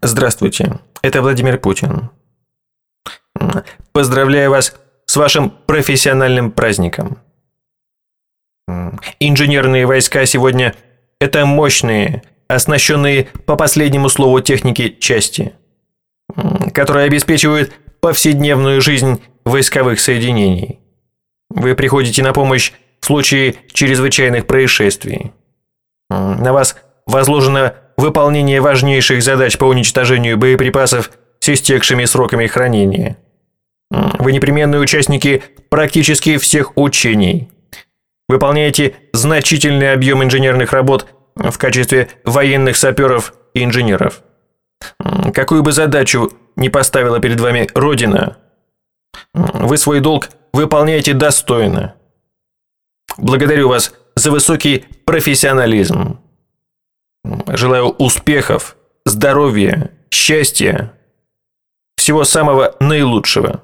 Здравствуйте, это Владимир Путин. Поздравляю вас с вашим профессиональным праздником. Инженерные войска сегодня – это мощные, оснащенные по последнему слову техники части, которые обеспечивают повседневную жизнь войсковых соединений. Вы приходите на помощь в случае чрезвычайных происшествий. На вас возложено выполнение важнейших задач по уничтожению боеприпасов с истекшими сроками хранения. Вы непременные участники практически всех учений. Выполняете значительный объем инженерных работ в качестве военных саперов и инженеров. Какую бы задачу ни поставила перед вами Родина, вы свой долг выполняете достойно. Благодарю вас за высокий профессионализм. Желаю успехов, здоровья, счастья, всего самого наилучшего.